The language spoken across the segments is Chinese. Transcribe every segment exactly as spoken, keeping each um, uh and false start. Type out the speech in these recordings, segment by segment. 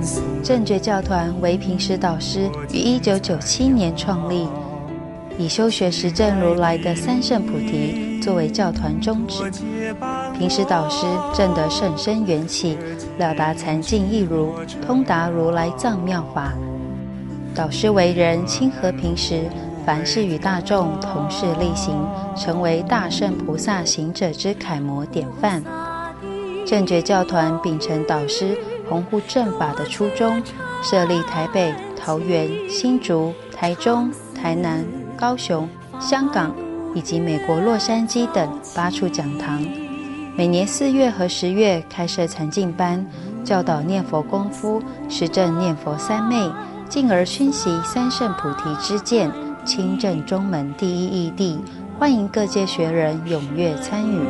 正觉教团为平时导师于一九九七年创立，以修学实证如来的三圣菩提作为教团宗旨。平时导师证得甚深缘起，了达禅境义如，通达如来藏妙法。导师为人亲和平时，凡事与大众同事力行，成为大圣菩萨行者之楷模典范。正觉教团秉承导师弘护正法的初衷，设立台北、桃园、新竹、台中、台南、高雄、香港以及美国洛杉矶等八处讲堂，每年四月和十月开设禅境班，教导念佛功夫，实证念佛三昧，进而熏习三圣菩提之见，亲证中门第一义谛，欢迎各界学人踊跃参与。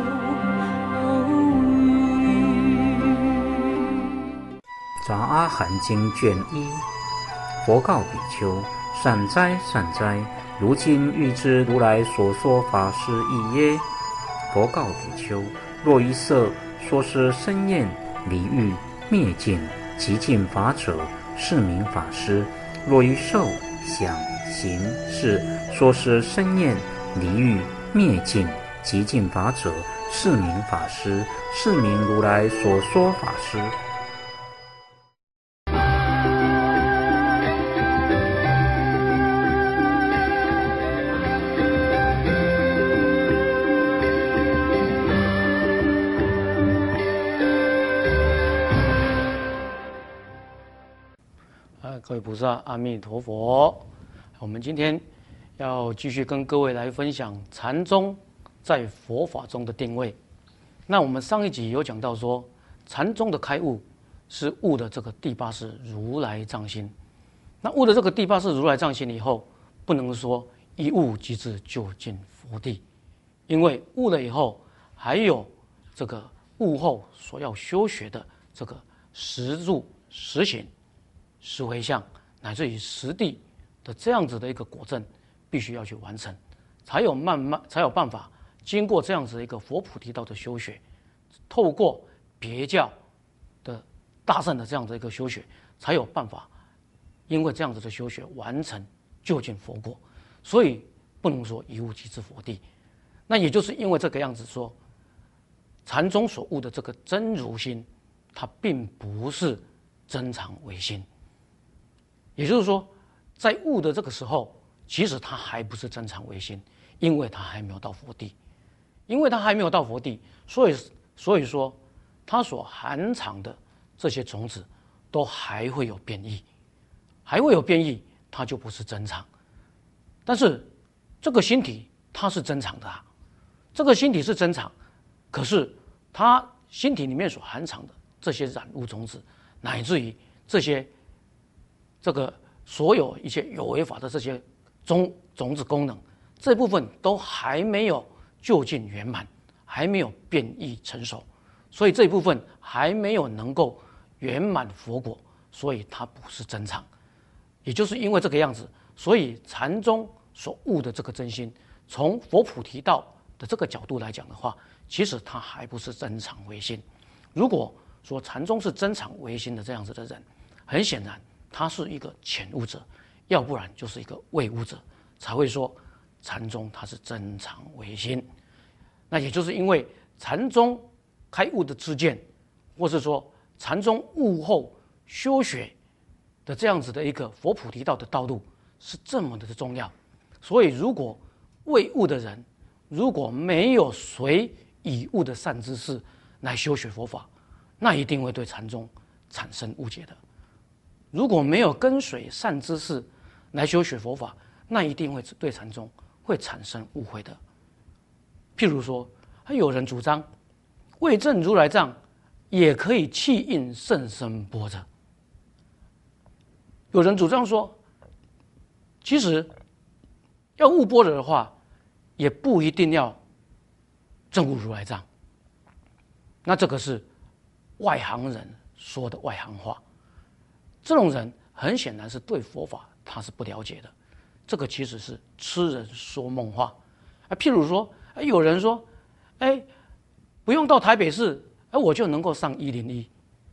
杂阿含经卷一，佛告比丘：善哉善哉，如今欲知如来所说法是义耶？佛告比丘：若于色说是生厌离欲灭尽极尽法者，是名法师；若于受想行识说是生厌离欲灭尽极尽法者，是名法师，是名如来所说法师。 各位菩萨，阿弥陀佛。我们今天要继续跟各位来分享禅宗在佛法中的定位。那我们上一集有讲到说，禅宗的开悟是悟的这个第八识如来藏心。那悟的这个第八识如来藏心以后，不能说一悟即至就近佛地，因为悟了以后，还有这个悟后所要修学的这个实住实行、实回向乃至于实地的这样子的一个果证，必须要去完成，才有慢慢才有办法经过这样子一个佛菩提道的修学，透过别教的大圣的这样子一个修学，才有办法因为这样子的修学完成就近佛果。所以不能说一悟即至佛地。那也就是因为这个样子说，禅宗所悟的这个真如心，它并不是真常唯心。也就是说，在悟的这个时候，其实他还不是真常唯心，因为他还没有到佛地，因为他还没有到佛地，所以所以说，他所含藏的这些种子，都还会有变异，还会有变异，它就不是真常。但是这个心体它是真常的啊，这个心体是真常，可是它心体里面所含藏的这些染污种子，乃至于这些。这个所有一些有为法的这些种种子功能，这部分都还没有就近圆满，还没有变异成熟，所以这一部分还没有能够圆满佛果，所以它不是真常。也就是因为这个样子，所以禅宗所悟的这个真心，从佛菩提道的这个角度来讲的话，其实它还不是真常唯心。如果说禅宗是真常唯心的这样子的人，很显然他是一个浅悟者，要不然就是一个未悟者，才会说禅宗它是真常唯心。那也就是因为禅宗开悟的知见，或是说禅宗悟后修学的这样子的一个佛菩提道的道路是这么的重要，所以如果未悟的人如果没有随已悟的善知识来修学佛法，那一定会对禅宗产生误解的。如果没有跟随善知识来修学佛法，那一定会对禅宗会产生误会的。譬如说，还有人主张为证如来藏也可以契印甚深般若，有人主张说，其实要悟般若的话，也不一定要证悟如来藏。那这个是外行人说的外行话。这种人很显然是对佛法他是不了解的，这个其实是痴人说梦话。啊，譬如说，有人说，哎，不用到台北市，哎，我就能够上一零一。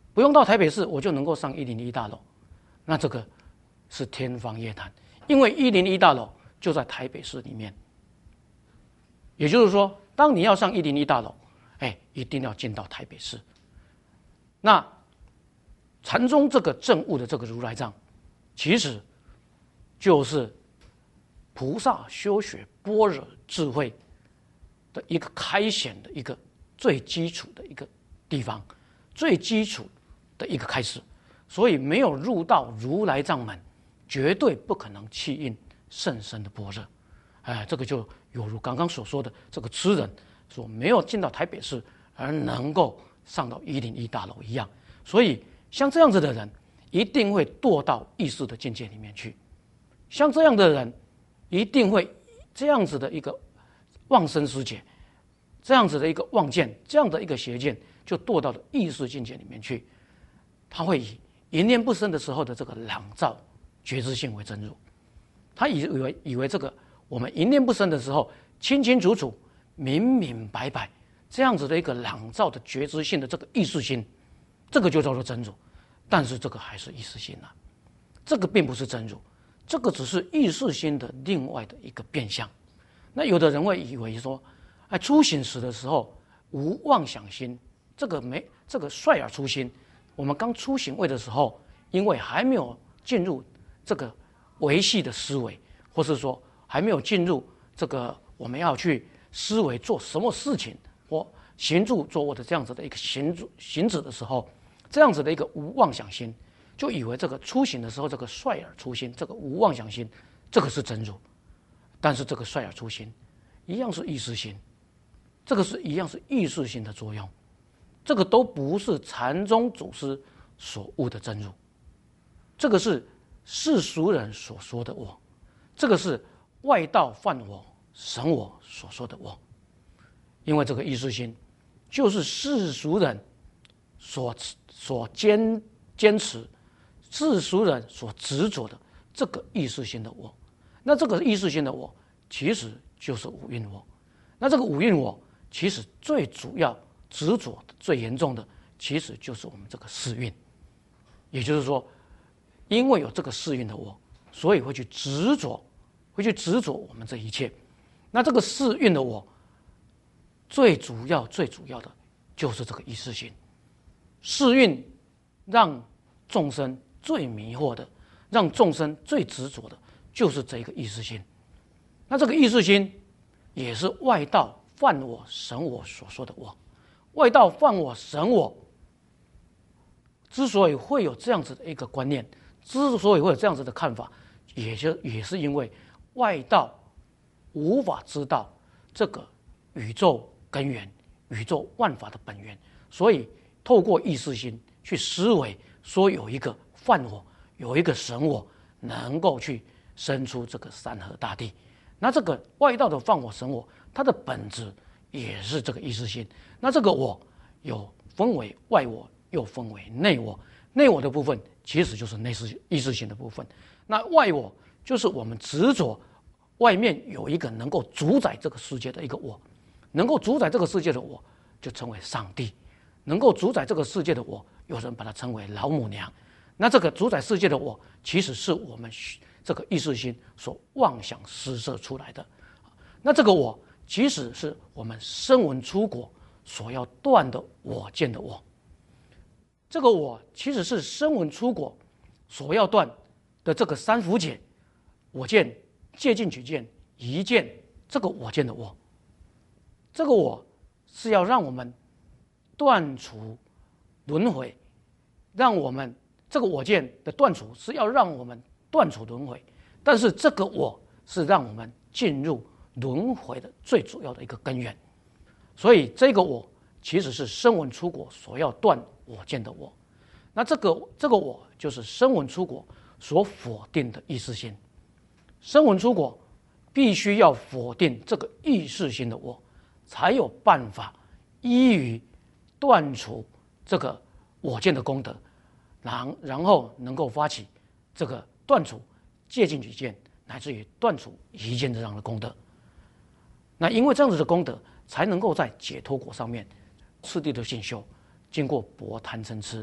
不用到台北市，我就能够上一零一大楼，那这个是天方夜谭，因为一零一大楼就在台北市里面。也就是说，当你要上一零一大楼，哎，一定要进到台北市。那禅宗这个证悟的这个如来藏，其实就是菩萨修学般若智慧的一个开显的一个最基础的一个地方，最基础的一个开始。所以没有入到如来藏门，绝对不可能契应甚深的般若。哎，这个就有如刚刚所说的这个痴人所没有进到台北市而能够上到一零一大楼一样。所以像这样子的人一定会堕到意识的境界里面去，像这样的人一定会这样子的一个妄生失解，这样子的一个妄见，这样的一个邪见，就堕到了意识境界里面去。他会以一念不生的时候的这个朗照觉知性为真如，他以为以为这个我们一念不生的时候清清楚楚明明白白这样子的一个朗照的觉知性的这个意识心，这个就叫做真如。但是这个还是意识心啊，这个并不是真如，这个只是意识心的另外的一个变相。那有的人会以为说，哎，初醒时的时候无妄想心，这个没这个率尔初心。我们刚初醒位的时候，因为还没有进入这个维系的思维，或是说还没有进入这个我们要去思维做什么事情或行住坐卧的这样子的一个行行止的时候，这样子的一个无妄想心，就以为这个初醒的时候这个率尔初心，这个无妄想心，这个是真如。但是这个率尔初心一样是意识心，这个是一样是意识心的作用，这个都不是禅宗祖师所悟的真如，这个是世俗人所说的我，这个是外道梵我神我所说的我。因为这个意识心就是世俗人所所坚坚持，世俗人所执着的这个意识心的我。那这个意识心的我其实就是五蕴我。那这个五蕴我其实最主要执着的最严重的其实就是我们这个四蕴。也就是说，因为有这个四蕴的我，所以会去执着会去执着我们这一切。那这个四蕴的我最主要最主要的就是这个意识心。四蕴让众生最迷惑的，让众生最执着的就是这个意识心。那这个意识心也是外道梵我神我所说的我。外道梵我神我之所以会有这样子的一个观念，之所以会有这样子的看法，也就也是因为外道无法知道这个宇宙根源、宇宙万法的本源，所以透过意识心去思维，说有一个梵我，有一个神我，能够去生出这个山河大地。那这个外道的梵我神我，它的本质也是这个意识心。那这个我有分为外我，又分为内我。内我的部分其实就是内识意识心的部分，那外我就是我们执着外面有一个能够主宰这个世界的一个我，能够主宰这个世界的我就称为上帝，能够主宰这个世界的我，有人把它称为老母娘。那这个主宰世界的我，其实是我们这个意识心所妄想施设出来的。那这个我其实是我们声闻出果所要断的我见的我，这个我其实是声闻出果所要断的这个三伏解，我见、戒禁取见、疑见，这个我见的我，这个我是要让我们断除轮回，让我们这个我见的断除是要让我们断除轮回，但是这个我是让我们进入轮回的最主要的一个根源。所以这个我其实是声闻出果所要断我见的我。那这个这个我就是声闻出果所否定的意识心。声闻出果必须要否定这个意识心的我，才有办法依于断除这个我见的功德，然然后能够发起这个断除戒禁取见，乃至于断除疑见这样的功德。那因为这样子的功德，才能够在解脱果上面次第的进修，经过薄贪嗔痴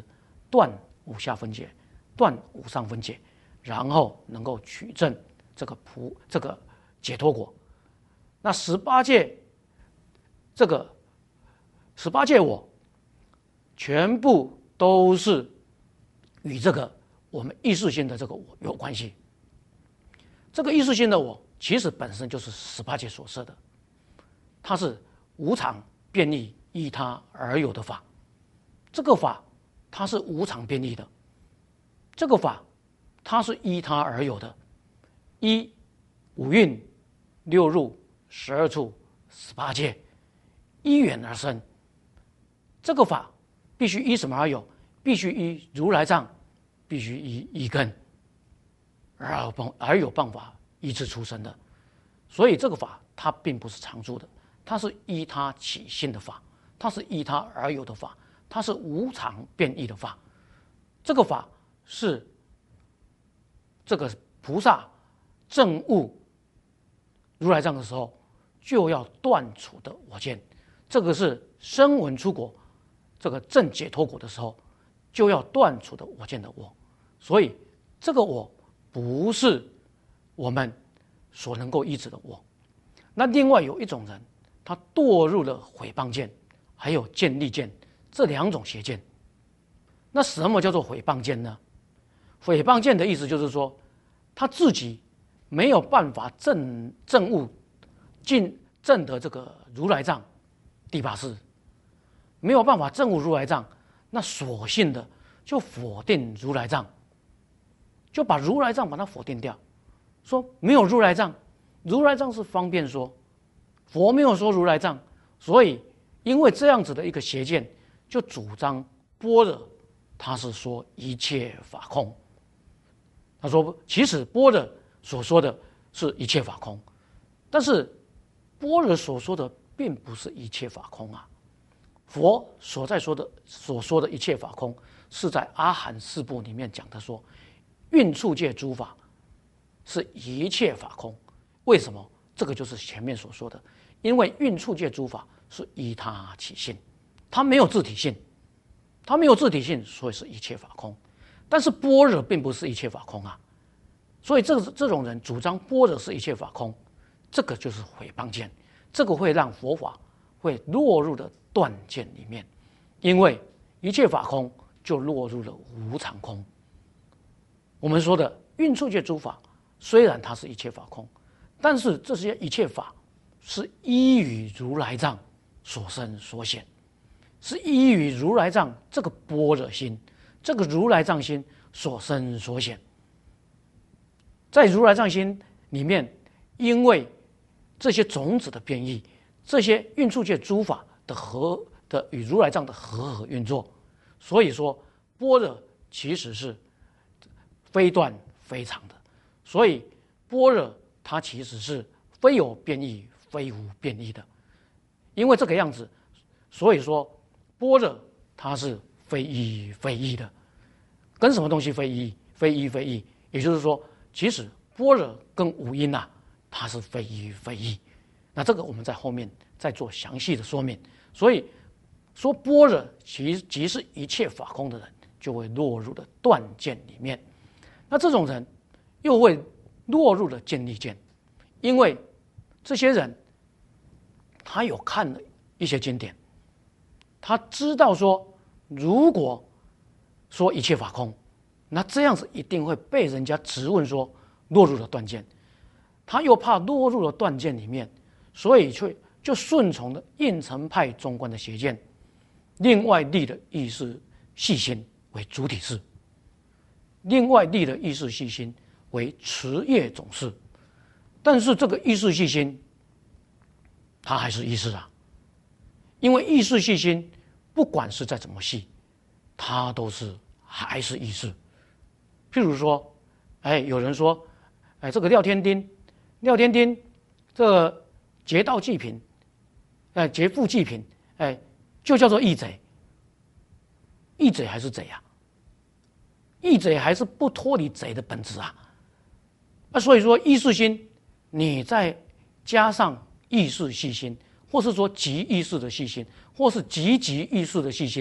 断五下分解，断五上分解，然后能够取证这个菩这个解脱果。那十八界这个十八界我，全部都是与这个我们意识性的这个我有关系。这个意识性的我，其实本身就是十八界所设的，它是无常变异依他而有的法。这个法它是无常变异的，这个法它是依他而有的，依五蕴、六入、十二处、十八界依缘而生。这个法必须依什么而有？必须依如来藏，必须依依根，而有而有办法依之出生的。所以这个法它并不是常住的，它是依它起性的法，它是依它而有的法，它是无常变异的法。这个法是这个菩萨证悟如来藏的时候就要断除的我见，这个是声闻出果这个正解脱果的时候就要断除的我见的我。所以这个我不是我们所能够依止的我。那另外有一种人，他堕入了毁谤见还有见利见这两种邪见。那什么叫做毁谤见呢？毁谤见的意思就是说，他自己没有办法证证悟进证得这个如来藏第八识，没有办法证悟如来藏，那索性的就否定如来藏，就把如来藏把它否定掉，说没有如来藏，如来藏是方便说，佛没有说如来藏。所以因为这样子的一个邪见，就主张般若他是说一切法空。他说其实般若所说的是一切法空，但是般若所说的并不是一切法空啊。佛所在说的所说的一切法空，是在阿含四部里面讲的说，蕴处界诸法是一切法空。为什么？这个就是前面所说的，因为蕴处界诸法是依他起性，它没有自体性，它没有自体性，所以是一切法空。但是般若并不是一切法空啊，所以这这种人主张般若是一切法空，这个就是毁谤见，这个会让佛法会落入的断见里面。因为一切法空就落入了无常空。我们说的蕴处界诸法虽然它是一切法空，但是这些一切法是依于如来藏所生所显，是依于如来藏这个般若心，这个如来藏心所生所显。在如来藏心里面，因为这些种子的变异，这些蕴处界诸法的合的与如来藏的合合运作，所以说般若其实是非断非常的。所以般若它其实是非有变异非无变异的。因为这个样子，所以说般若它是非一非一的。跟什么东西非一非一非一？也就是说，其实般若跟五阴啊，它是非一非一。那这个我们在后面再做详细的说明。所以说般若其即是一切法空的人，就会落入了断见里面。那这种人又会落入了见利见，因为这些人他有看了一些经典，他知道说，如果说一切法空，那这样子一定会被人家质问说落入了断见。他又怕落入了断见里面，所以却就顺从了应成派中观的邪见，另外立的意识细心为主体事，另外立的意识细心为持业总事。但是这个意识细心它还是意识啊，因为意识细心不管是再怎么细，它都是还是意识。譬如说，哎，有人说，哎，这个廖天丁，廖天丁这个劫盗济贫，哎，劫富济贫，哎，就叫做义贼。义贼还是贼啊？义贼还是不脱离贼的本质啊。啊，所以说意识心，你再加上意识细心，或是说极意识的细心，或是极极意识的细心，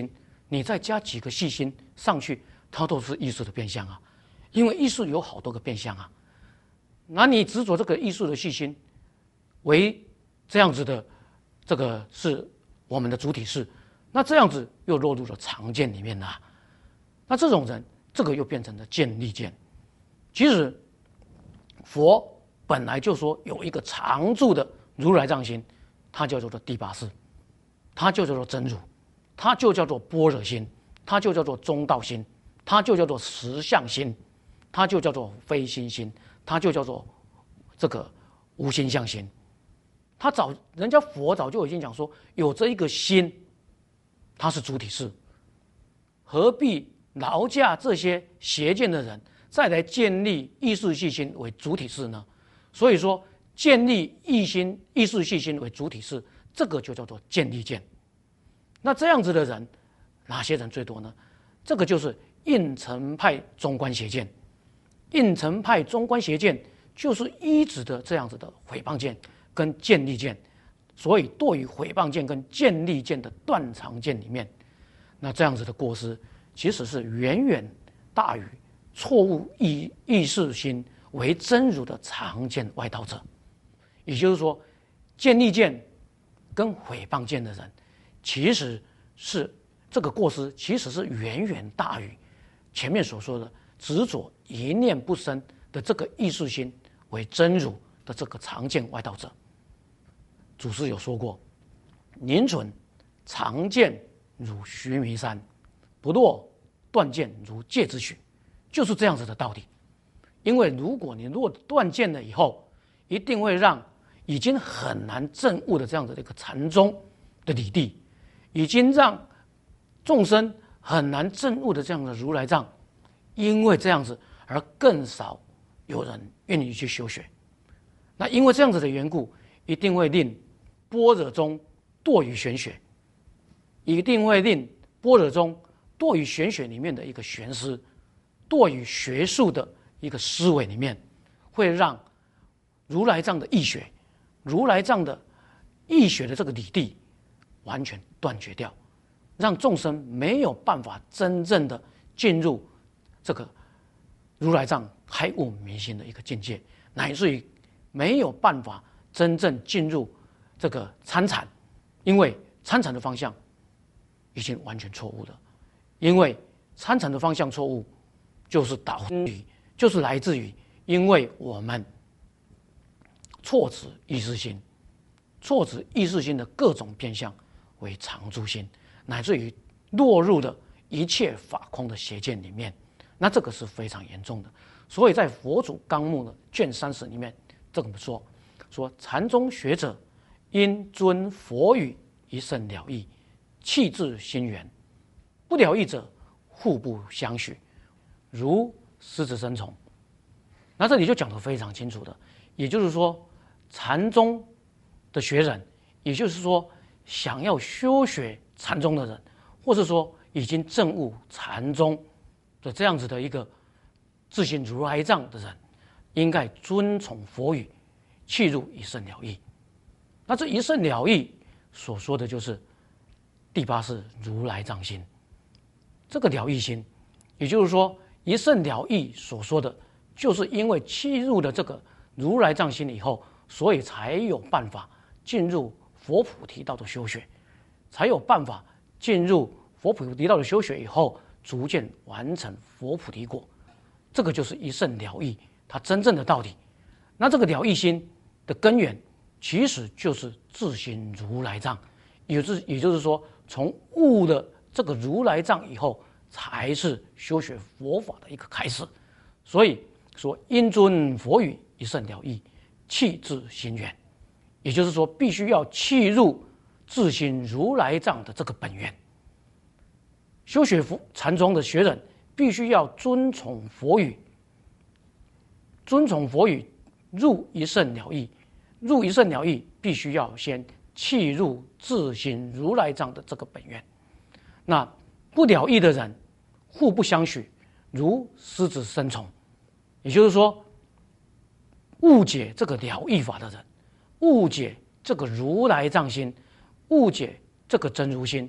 你再加几个细心上去，它都是艺术的变相啊。因为艺术有好多个变相啊，那你执着这个艺术的细心为这样子的，这个是我们的主体是，那这样子又落入了常见里面啊。那这种人，这个又变成了见利见。其实佛本来就说有一个常住的如来藏心，它叫做第八识，它就叫做真如，它就叫做般若心，它就叫做中道心，它就叫做实相心，它就叫做非心心，它就叫做这个无心相心。他早人家佛早就已经讲说，有这一个心，它是主体是，何必劳驾这些邪见的人再来建立意识细心为主体是呢？所以说，建立意心意识细心为主体是，这个就叫做见利见。那这样子的人，哪些人最多呢？这个就是应成派中观邪见。应成派中观邪见就是依止的这样子的毁谤见跟见利见，所以对于毁谤见跟见利见的断常见里面，那这样子的过失其实是远远大于错误意意识心为真如的常见外道者。也就是说，见利见跟毁谤见的人，其实是这个过失其实是远远大于前面所说的执着一念不生的这个意识心为真如的这个常见外道者。祖师有说过，宁存常见如须弥山，不落断见如芥子许，就是这样子的道理。因为如果你若断见了以后，一定会让已经很难证悟的这样子的一个禅宗的理地，已经让众生很难证悟的这样的如来藏，因为这样子而更少有人愿意去修学。那因为这样子的缘故，一定会令般若中堕于玄学，一定会令般若中堕于玄学里面的一个玄思，堕于学术的一个思维里面，会让如来藏的义学，如来藏的义学的这个理地完全断绝掉，让众生没有办法真正的进入这个如来藏开悟明心的一个境界，乃至于没有办法真正进入这个参禅，因为参禅的方向已经完全错误了。因为参禅的方向错误，就是导于就是来自于因为我们错执意识心，错执意识心的各种变相为常住心，乃至于落入了一切法空的邪见里面，那这个是非常严重的。所以在佛祖纲目的卷三十里面这么说，说禅宗学者因遵佛语一甚了义，弃至心源，不了义者互不相许，如狮子生虫。那这里就讲得非常清楚的，也就是说，禅宗的学人，也就是说想要修学禅宗的人，或者说已经证悟禅宗的这样子的一个自信如来藏的人，应该遵从佛语，契入一甚了义。那这一甚了义所说的就是第八识如来藏心，这个了义心，也就是说一甚了义所说的，就是因为契入了这个如来藏心以后，所以才有办法进入佛菩提道的修学，才有办法进入佛菩提道的修学以后，逐渐完成佛菩提果。这个就是一甚了义它真正的道理。那这个了义心的根源，其实就是自心如来藏，也就是也就是说，从悟了这个如来藏以后，才是修学佛法的一个开始。所以说，因遵佛语一甚了义，契至心源，也就是说，必须要契入自心如来藏的这个本源。修学佛禅宗的学人，必须要遵从佛语，遵从佛语入一甚了义，入一甚了义，必须要先契入自心如来藏的这个本源。那不了义的人，互不相许，如狮子生虫。也就是说，误解这个了义法的人，误解这个如来藏心，误解这个真如心，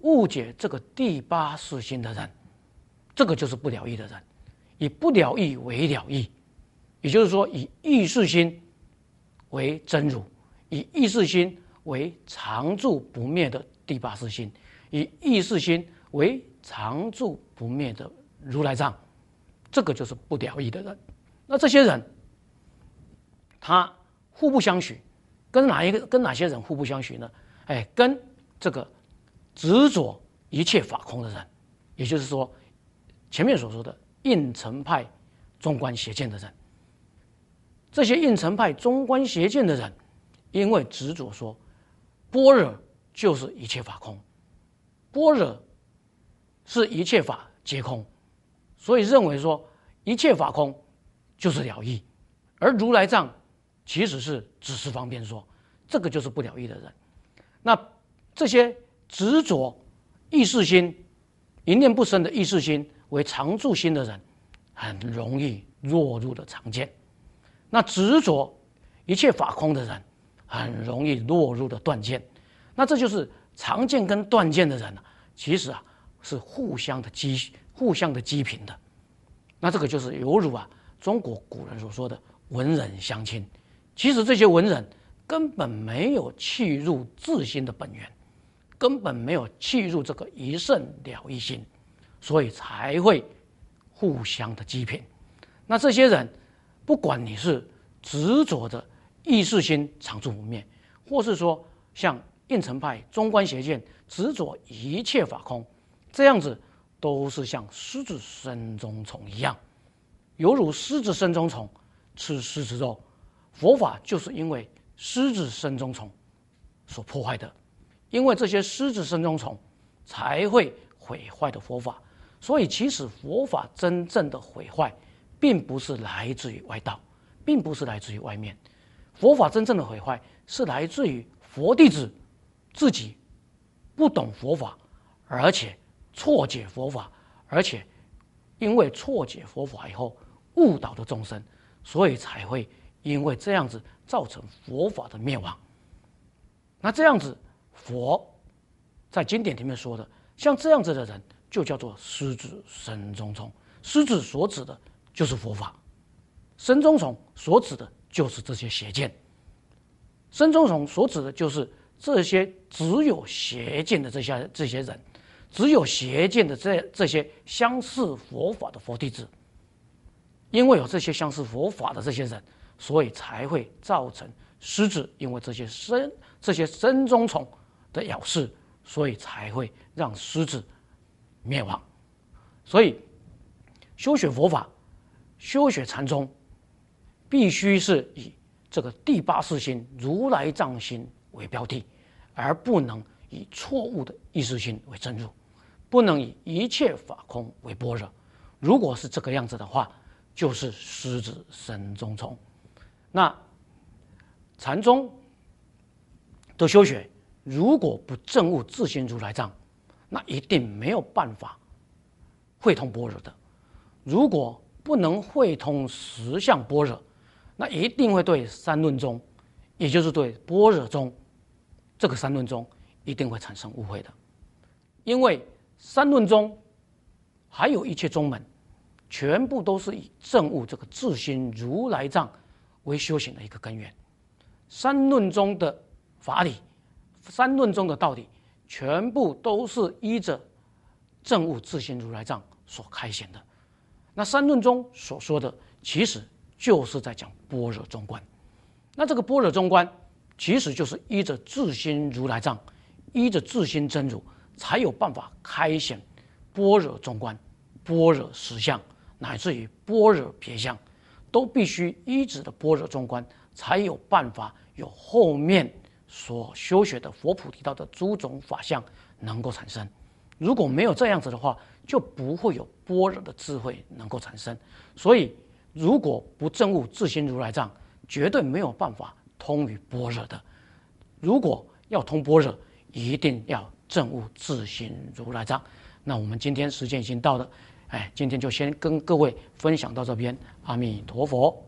误解这个第八世心的人，这个就是不了义的人，以不了义为了义，也就是说以意识心为真如，以意识心为常住不灭的第八世心，以意识心为常住不灭的如来藏，这个就是不了义的人。那这些人他互不相许，跟哪一个跟哪些人互不相许呢？哎，跟这个执着一切法空的人，也就是说前面所说的应成派中观邪见的人。这些应成派中观邪见的人，因为执着说般若就是一切法空，般若是一切法皆空，所以认为说一切法空就是了义，而如来藏其实是只是方便说，这个就是不了义的人。那这些执着意识心一念不生的意识心为常住心的人，很容易落入的常见。那执着一切法空的人，很容易落入的断见。那这就是常见跟断见的人呢、啊，其实啊是互相的激互相的激平的。那这个就是犹如啊中国古人所说的文人相亲。其实这些文人根本没有契入自心的本源，根本没有契入这个一圣了义心，所以才会互相的激平。那这些人不管你是执着的意识心常住不灭，或是说像应成派中观邪见执着一切法空，这样子都是像狮子身中虫一样，犹如狮子身中虫吃狮子肉。佛法就是因为狮子身中虫所破坏的，因为这些狮子身中虫才会毁坏的佛法。所以其实佛法真正的毁坏并不是来自于外道，并不是来自于外面，佛法真正的毁坏是来自于佛弟子自己不懂佛法，而且错解佛法，而且因为错解佛法以后误导的众生，所以才会因为这样子造成佛法的灭亡。那这样子佛在经典里面说的，像这样子的人就叫做狮子身中虫。狮子所指的就是佛法，身中虫所指的就是这些邪见，身中虫所指的就是这些只有邪见的这些这些人，只有邪见的这这些相似佛法的佛弟子。因为有这些相似佛法的这些人，所以才会造成狮子因为这些身这些身中虫的咬噬，所以才会让狮子灭亡。所以修学佛法，修学禅宗，必须是以这个第八世心如来藏心为标的，而不能以错误的意识心为真入，不能以一切法空为般若。如果是这个样子的话，就是狮子身中虫。那禅宗的修学，如果不证悟自心如来藏，那一定没有办法会通般若的。如果不能会通实相般若，那一定会对三论宗，也就是对般若宗这个三论宗一定会产生误会的。因为三论宗还有一切宗门，全部都是以证悟这个自心如来藏为修行的一个根源。三论中的法理，三论中的道理，全部都是依着证悟自心如来藏所开显的。那三论中所说的，其实就是在讲般若中观。那这个般若中观，其实就是依着自心如来藏，依着自心真如，才有办法开显般若中观、般若实相，乃至于般若别相，都必须依止的般若中观，才有办法有后面所修学的佛菩提道的诸种法相能够产生。如果没有这样子的话，就不会有般若的智慧能够产生。所以如果不证悟自心如来藏，绝对没有办法通于般若的。如果要通般若，一定要证悟自心如来藏。那我们今天时间已经到了，哎，今天就先跟各位分享到这边。阿弥陀佛。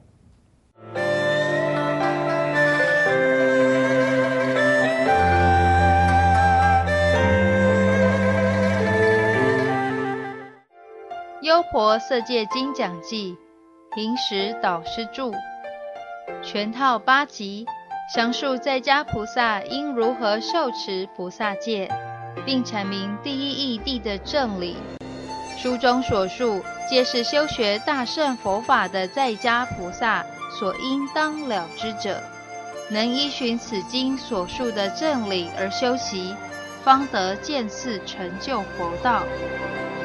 优婆塞戒经讲记，平时导师著，全套八集，详述在家菩萨应如何受持菩萨戒，并阐明第一义谛的正理。书中所述，皆是修学大乘佛法的在家菩萨所应当了知者，能依循此经所述的正理而修习，方得见次成就佛道。